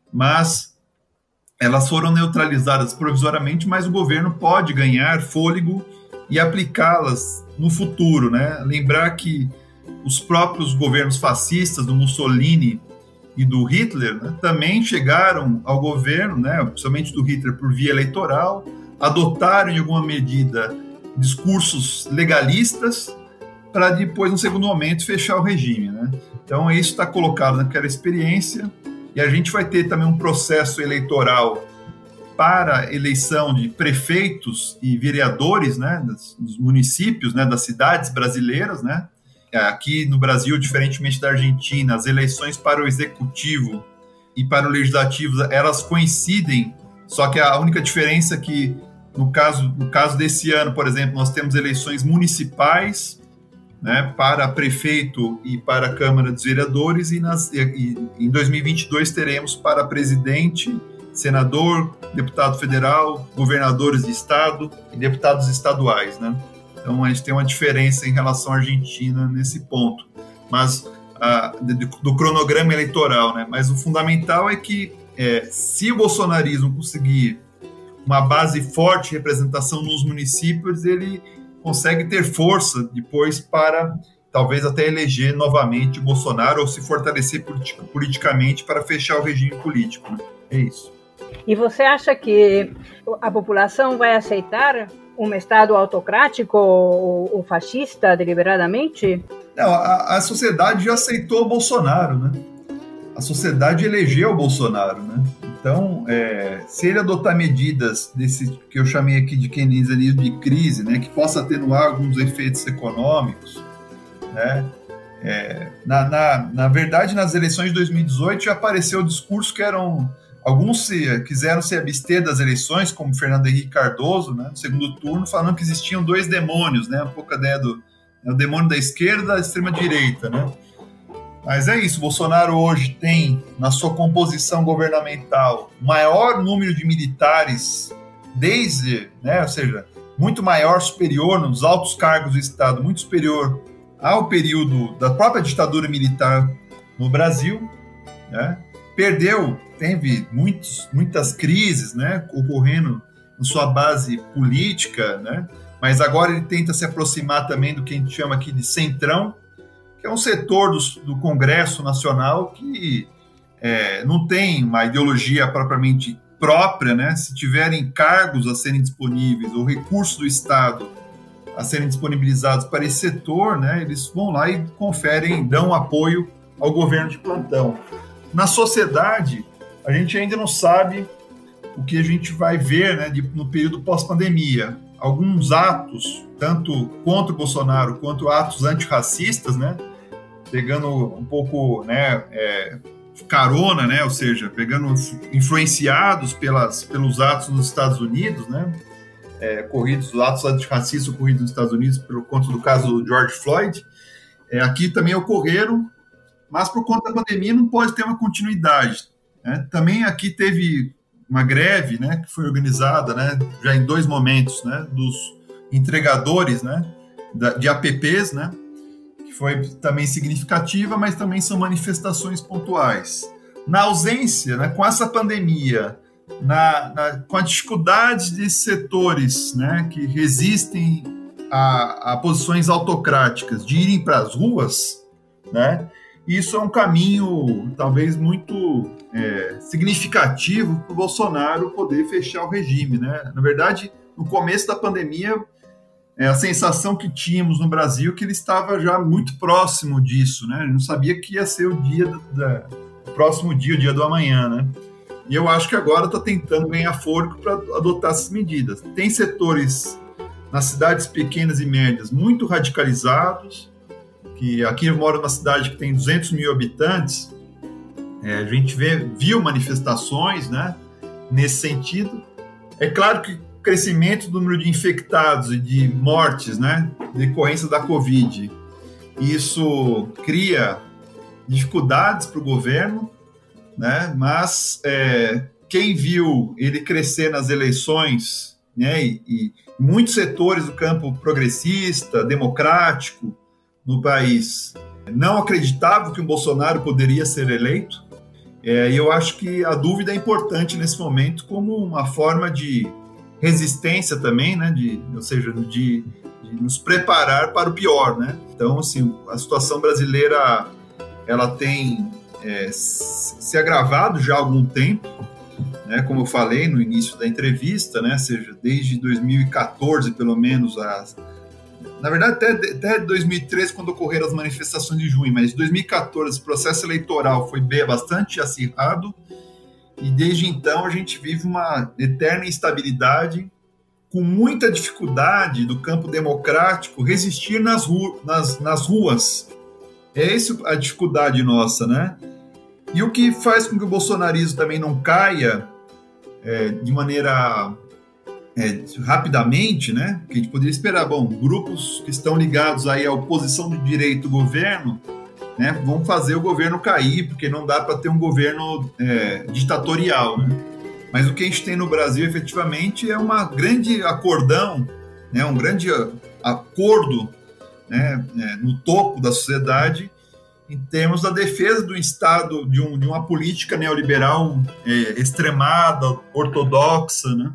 Mas elas foram neutralizadas provisoriamente, mas o governo pode ganhar fôlego e aplicá-las no futuro, né? Lembrar que os próprios governos fascistas do Mussolini e do Hitler, né, também chegaram ao governo, né, principalmente do Hitler, por via eleitoral, adotaram em alguma medida discursos legalistas para depois, no segundo momento, fechar o regime, né? Então, isso está colocado naquela experiência, e a gente vai ter também um processo eleitoral para eleição de prefeitos e vereadores, né, dos municípios, né, das cidades brasileiras, né. Aqui no Brasil, diferentemente da Argentina, as eleições para o executivo e para o legislativo, elas coincidem, só que a única diferença é que, no caso, no caso desse ano, por exemplo, nós temos eleições municipais, né, para prefeito e para a Câmara dos Vereadores, e, nas, e, e em dois mil e vinte e dois teremos para presidente, senador, deputado federal, governadores de estado e deputados estaduais, né? Então a gente tem uma diferença em relação à Argentina nesse ponto, mas ah, do, do cronograma eleitoral, né? Mas o fundamental é que é, se o bolsonarismo conseguir uma base forte de representação nos municípios, ele consegue ter força depois para talvez até eleger novamente o Bolsonaro ou se fortalecer politi- politicamente para fechar o regime político, né? É isso. E você acha que a população vai aceitar um Estado autocrático ou, ou fascista deliberadamente? Não, a, a sociedade já aceitou o Bolsonaro, né? A sociedade elegeu o Bolsonaro, né? Então, é, se ele adotar medidas desse que eu chamei aqui de keynesianismo de crise, né, que possa atenuar alguns efeitos econômicos, né? É, na, na, na verdade, nas eleições de dois mil e dezoito já apareceu o discurso que eram... Alguns se, quiseram se abster das eleições, como Fernando Henrique Cardoso, né, no segundo turno, falando que existiam dois demônios, né, um pouco a ideia do é o demônio da esquerda e da extrema-direita, né? Mas é isso, Bolsonaro hoje tem, na sua composição governamental, o maior número de militares desde, né, ou seja, muito maior, superior nos altos cargos do Estado, muito superior ao período da própria ditadura militar no Brasil, né? Perdeu, teve muitos, muitas crises, né, ocorrendo na sua base política, né, mas agora ele tenta se aproximar também do que a gente chama aqui de centrão, que é um setor do, do Congresso Nacional que é, não tem uma ideologia propriamente própria, né, se tiverem cargos a serem disponíveis ou recursos do Estado a serem disponibilizados para esse setor, né, eles vão lá e conferem, dão apoio ao governo de plantão. Na sociedade, a gente ainda não sabe o que a gente vai ver, né, de, no período pós-pandemia. Alguns atos, tanto contra o Bolsonaro quanto atos antirracistas, né, pegando um pouco, né, é, carona, né, ou seja, pegando influenciados pelas, pelos atos nos Estados Unidos, né, é, corridos, atos antirracistas ocorridos nos Estados Unidos por conta do caso do George Floyd, é, aqui também ocorreram, mas por conta da pandemia não pode ter uma continuidade, né? Também aqui teve uma greve, né, que foi organizada, né, já em dois momentos, né, dos entregadores, né, de apps, né, que foi também significativa, mas também são manifestações pontuais. Na ausência, né, com essa pandemia, na, na, com a dificuldade de setores, né, que resistem a, a posições autocráticas de irem para as ruas, né, isso é um caminho, talvez, muito é, significativo para o Bolsonaro poder fechar o regime, né? Na verdade, no começo da pandemia, é, a sensação que tínhamos no Brasil é que ele estava já muito próximo disso, né? Ele não sabia que ia ser o dia da, da, o próximo dia, o dia do amanhã, né? E eu acho que agora está tentando ganhar fôlego para adotar essas medidas. Tem setores nas cidades pequenas e médias muito radicalizados, que aqui eu moro numa cidade que tem duzentos mil habitantes, é, a gente vê, viu manifestações, né, nesse sentido. É claro que o crescimento do número de infectados e de mortes, né, decorrência da Covid, isso cria dificuldades para o governo, né, mas é, quem viu ele crescer nas eleições, né, e, e muitos setores do campo progressista, democrático, no país, não acreditavam que o Bolsonaro poderia ser eleito. É, e eu acho que a dúvida é importante nesse momento como uma forma de resistência também, né, de, ou seja, de, de nos preparar para o pior, né? Então, assim, a situação brasileira ela tem é, se agravado já há algum tempo, né, como eu falei no início da entrevista, né, ou seja, desde dois mil e quatorze, pelo menos, as na verdade até, até dois mil e treze, quando ocorreram as manifestações de junho, mas em dois mil e quatorze o processo eleitoral foi bem, bastante acirrado, e desde então a gente vive uma eterna instabilidade, com muita dificuldade do campo democrático resistir nas, ru- nas, nas ruas. É essa a dificuldade nossa, né? E o que faz com que o bolsonarismo também não caia é, de maneira é, rapidamente, né? Que a gente poderia esperar, bom, grupos que estão ligados aí à oposição de direito do governo, né, vão fazer o governo cair, porque não dá para ter um governo é, ditatorial, né? Mas o que a gente tem no Brasil, efetivamente, é uma grande acordão, né, um grande acordo, né, no topo da sociedade, em termos da defesa do Estado, de, um, de uma política neoliberal é, extremada, ortodoxa, né?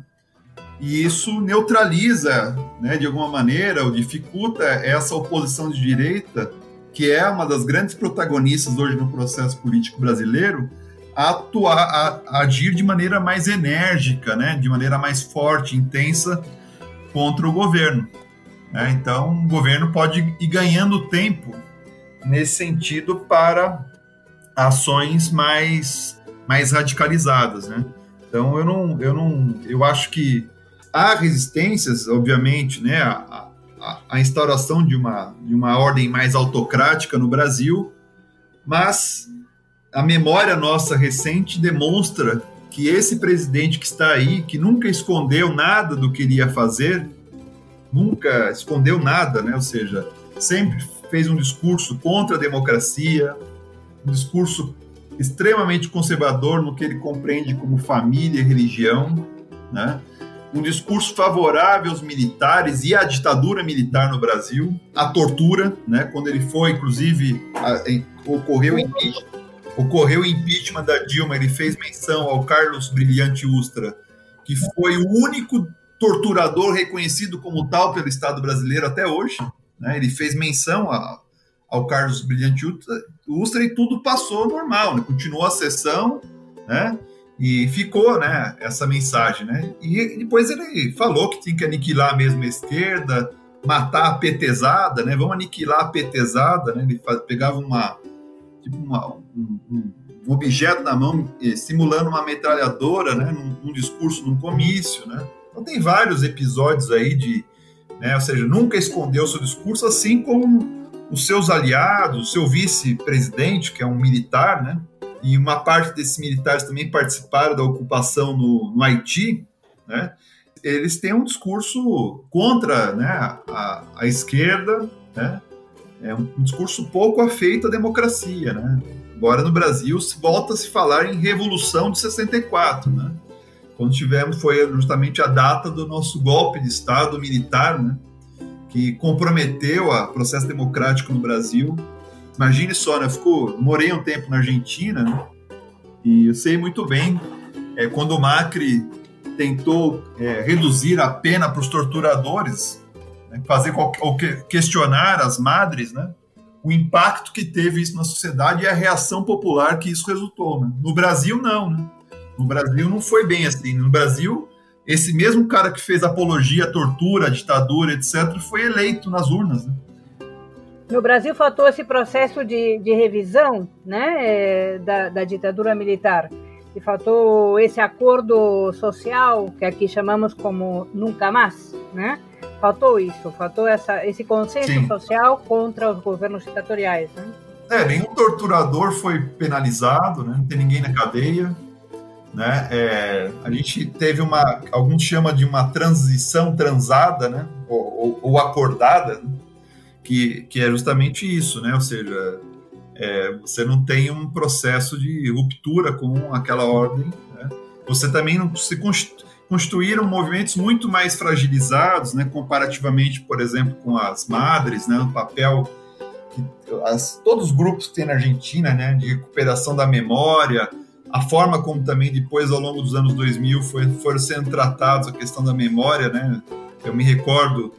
E isso neutraliza, né, de alguma maneira, ou dificulta essa oposição de direita, que é uma das grandes protagonistas hoje no processo político brasileiro, a atuar, a, a agir de maneira mais enérgica, né, de maneira mais forte, intensa contra o governo. Né? Então, o governo pode ir ganhando tempo nesse sentido para ações mais, mais radicalizadas. Né? Então, eu não, eu não, eu acho que há resistências, obviamente, né, a, a, a instauração de uma, de uma ordem mais autocrática no Brasil, mas a memória nossa recente demonstra que esse presidente que está aí, que nunca escondeu nada do que iria fazer, nunca escondeu nada, né? Ou seja, sempre fez um discurso contra a democracia, um discurso extremamente conservador no que ele compreende como família e religião, né? Um discurso favorável aos militares e à ditadura militar no Brasil, à tortura, né? Quando ele foi, inclusive, a, a, ocorreu impeachment. Ocorreu o impeachment da Dilma, ele fez menção ao Carlos Brilhante Ustra, que foi o único torturador reconhecido como tal pelo Estado brasileiro até hoje. Né? Ele fez menção a, ao Carlos Brilhante Ustra e tudo passou normal, né? Continuou a sessão, né? E ficou, né, essa mensagem. Né? E depois ele falou que tinha que aniquilar mesmo a esquerda, matar a petezada, né? Vamos aniquilar a petezada. Né? Ele pegava uma... tipo uma, um, um objeto na mão, simulando uma metralhadora, né, num, num discurso, num comício, né? Então tem vários episódios aí de, né, ou seja, nunca escondeu o seu discurso, assim como os seus aliados, o seu vice-presidente, que é um militar, né, e uma parte desses militares também participaram da ocupação no, no Haiti, né, eles têm um discurso contra, né, a, a esquerda, né, é um discurso pouco afeito à democracia, né? Agora no Brasil se volta a se falar em Revolução de sessenta e quatro, né? Quando tivemos, foi justamente a data do nosso golpe de Estado militar, né? Que comprometeu o processo democrático no Brasil. Imagine só, né? Eu fico, morei um tempo na Argentina, né? E eu sei muito bem, é, quando o Macri tentou é, reduzir a pena para os torturadores, fazer qualquer, ou questionar as madres, né? O impacto que teve isso na sociedade e a reação popular que isso resultou. Né? No Brasil, não. Né? No Brasil não foi bem assim. No Brasil, esse mesmo cara que fez apologia à tortura, à ditadura, etcétera, foi eleito nas urnas. Né? No Brasil faltou esse processo de, de revisão, né, da, da ditadura militar. E faltou esse acordo social, que aqui chamamos como nunca mais, né? Faltou isso, faltou essa, esse consenso Sim. social contra os governos ditatoriais, né? É, nenhum torturador foi penalizado, né? Não tem ninguém na cadeia, né? É, a gente teve uma, alguns chamam de uma transição transada, né? Ou, ou, ou acordada, né? que, que é justamente isso, né? Ou seja, é, você não tem um processo de ruptura com aquela ordem, né? Você também não se constitui constituíram movimentos muito mais fragilizados, né, comparativamente, por exemplo, com as madres, né, o papel que as, todos os grupos que tem na Argentina, né, de recuperação da memória, a forma como também depois, ao longo dos anos dois mil, foi, foram sendo tratados a questão da memória, né, eu me recordo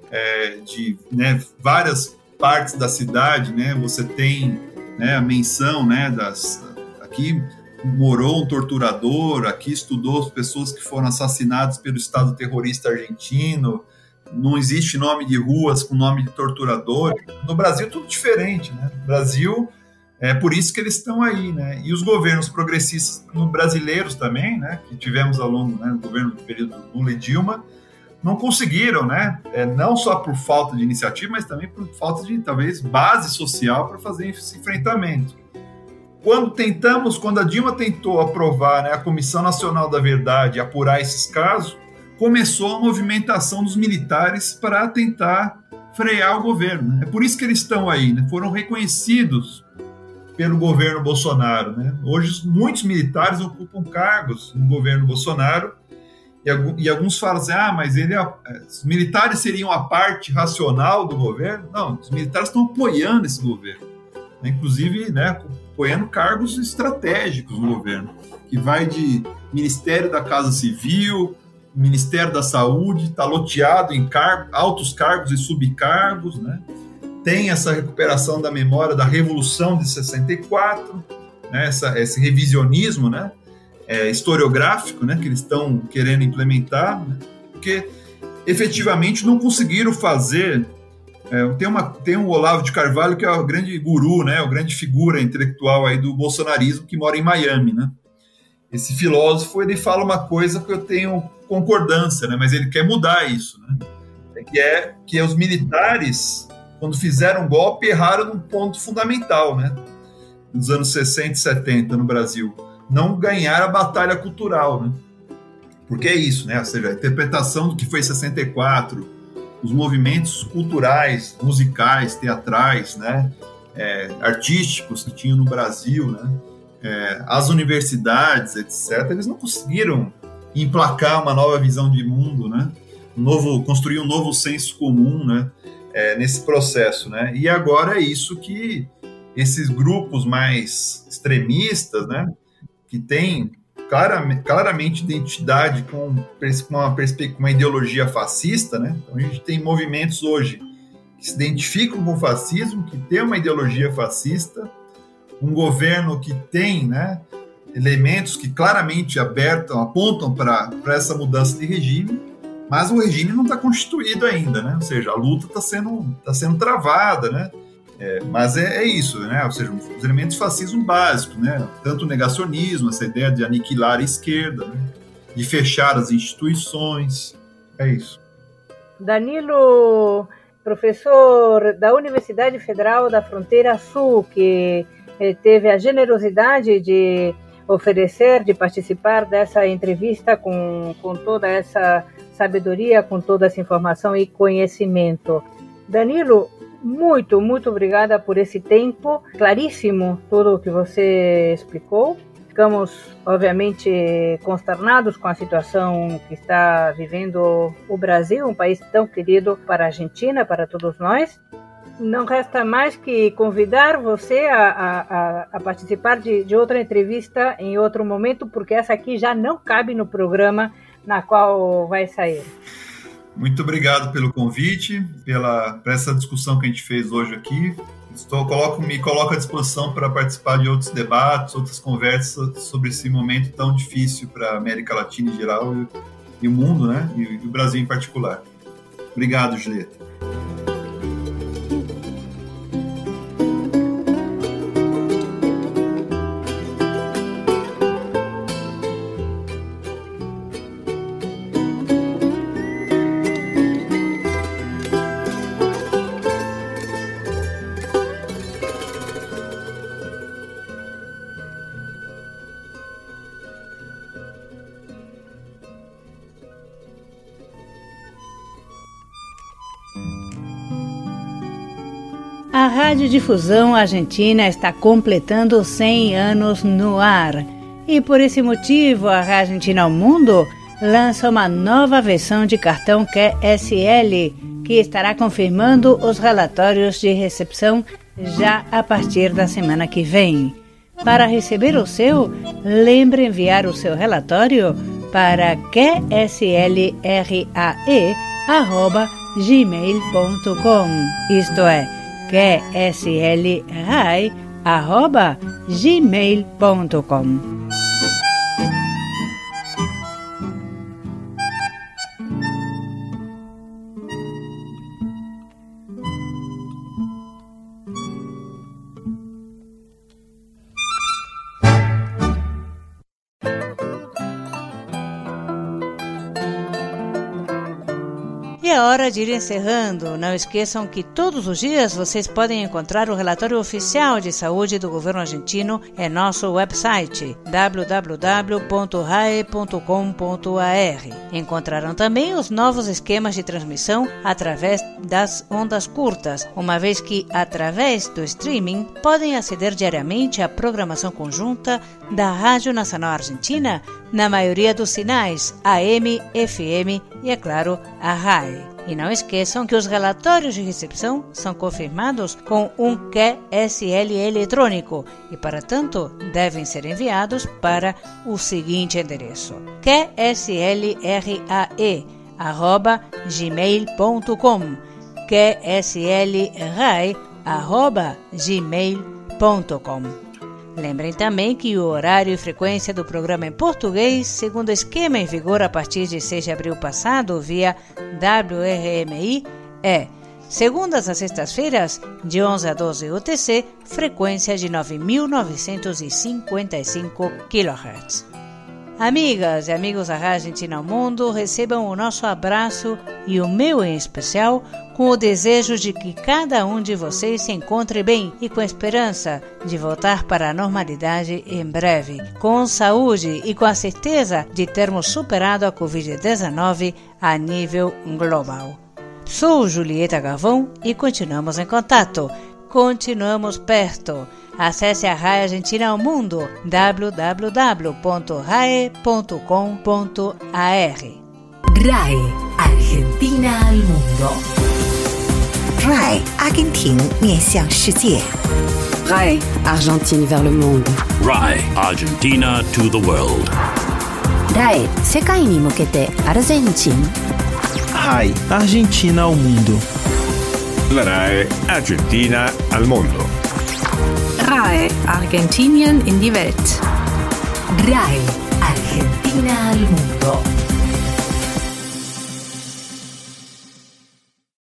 é, de, né, várias partes da cidade, né, você tem, né, a menção, né, das, aqui morou um torturador, aqui estudou as pessoas que foram assassinadas pelo Estado terrorista argentino, não existe nome de ruas com nome de torturador. No Brasil, tudo diferente, né? No Brasil, é por isso que eles estão aí, né? E os governos progressistas no brasileiros também, né? Que tivemos ao longo, né? Do governo do período Lula e Dilma, não conseguiram, né? É, não só por falta de iniciativa, mas também por falta de, talvez, base social para fazer esse enfrentamento. Quando tentamos, quando a Dilma tentou aprovar, né, a Comissão Nacional da Verdade, apurar esses casos, começou a movimentação dos militares para tentar frear o governo. Né? É por isso que eles estão aí, né? Foram reconhecidos pelo governo Bolsonaro. Né? Hoje, muitos militares ocupam cargos no governo Bolsonaro, e, e alguns falam assim, ah, mas ele, os militares seriam a parte racional do governo? Não, os militares estão apoiando esse governo, né? Inclusive, né, apoiando cargos estratégicos no governo, que vai de Ministério da Casa Civil, Ministério da Saúde, está loteado em car- altos cargos e subcargos, né? Tem essa recuperação da memória da Revolução de sessenta e quatro, né? essa, esse revisionismo, né? é, historiográfico, né? Que eles estão querendo implementar, né? Porque efetivamente não conseguiram fazer. É, tem, uma, tem um Olavo de Carvalho que é o grande guru, né? O grande figura intelectual aí do bolsonarismo, que mora em Miami, né? Esse filósofo, ele fala uma coisa que eu tenho concordância, né? Mas ele quer mudar isso, né? É que é que os militares, quando fizeram um golpe, erraram num ponto fundamental, né? Nos anos sessenta e setenta no Brasil, não ganharam a batalha cultural, né? Porque é isso, né? Ou seja, a interpretação do que foi sessenta e quatro, os movimentos culturais, musicais, teatrais, né? É, artísticos que tinham no Brasil, né? É, as universidades, etcétera, eles não conseguiram emplacar uma nova visão de mundo, né? Um novo, construir um novo senso comum, né? É, nesse processo, né? E agora é isso que esses grupos mais extremistas, né? Que têm claramente, claramente identidade com uma, com uma ideologia fascista, né? Então a gente tem movimentos hoje que se identificam com o fascismo, que tem uma ideologia fascista, um governo que tem, né, elementos que claramente abertam, apontam para essa mudança de regime, mas o regime não está constituído ainda, né? Ou seja, a luta está sendo, tá sendo travada, né? É, mas é, é isso, né? Ou seja, os elementos fascismo básicos, né? Tanto o negacionismo, essa ideia de aniquilar a esquerda, né? De fechar as instituições, é isso. Danilo, professor da Universidade Federal da Fronteira Sul, que teve a generosidade de oferecer, de participar dessa entrevista com, com toda essa sabedoria, com toda essa informação e conhecimento. Danilo, muito, muito obrigada por esse tempo, claríssimo tudo o que você explicou. Ficamos, obviamente, consternados com a situação que está vivendo o Brasil, um país tão querido para a Argentina, para todos nós. Não resta mais que convidar você a, a, a participar de, de outra entrevista em outro momento, porque essa aqui já não cabe no programa na qual vai sair. Muito obrigado pelo convite, pela, por essa discussão que a gente fez hoje aqui. Estou, coloco, me coloco à disposição para participar de outros debates, outras conversas sobre esse momento tão difícil para a América Latina em geral e, e o mundo, né? E, e o Brasil em particular. Obrigado, Julieta. A Radiodifusão Argentina está completando cem anos no ar. E por esse motivo, a Argentina ao Mundo lança uma nova versão de cartão Q S L, que estará confirmando os relatórios de recepção já a partir da semana que vem. Para receber o seu, lembre enviar o seu relatório para q s l r a e arroba gmail ponto com, isto é, q s l r a e arroba gmail ponto com. E é hora de ir encerrando. Não esqueçam que todos os dias vocês podem encontrar o relatório oficial de saúde do governo argentino em nosso website w w w ponto rae ponto com ponto a r. Encontrarão também os novos esquemas de transmissão através das ondas curtas, uma vez que, através do streaming, podem aceder diariamente à programação conjunta da Rádio Nacional Argentina na maioria dos sinais A M, F M e, é claro, a RAE. E não esqueçam que os relatórios de recepção são confirmados com um Q S L eletrônico e, para tanto, devem ser enviados para o seguinte endereço: q s l r a e arroba gmail ponto com q s l r a e arroba gmail ponto com. Lembrem também que o horário e frequência do programa em português, segundo o esquema em vigor a partir de seis de abril passado via W R M I, é segundas a sextas-feiras, de onze a doze U T C, frequência de nove mil novecentos e cinquenta e cinco quilohertz. Amigas e amigos da Rádio Argentina ao Mundo, recebam o nosso abraço e o meu em especial, com o desejo de que cada um de vocês se encontre bem e com a esperança de voltar para a normalidade em breve, com saúde e com a certeza de termos superado a covid dezenove a nível global. Sou Julieta Gavão e continuamos em contato. Continuamos perto. Acesse a Rae Argentina ao Mundo, w w w ponto rae ponto com ponto a r. RAE Argentina al Mundo. RAE 阿根廷面向世界。 RAE Argentine vers le monde. RAE Argentina to the world. RAE 世界に向けてアルゼンチン。 RAE Argentina ao Mundo. La RAE Argentina al Mondo. RAE Argentinien in die Welt. RAE Argentina al Mundo.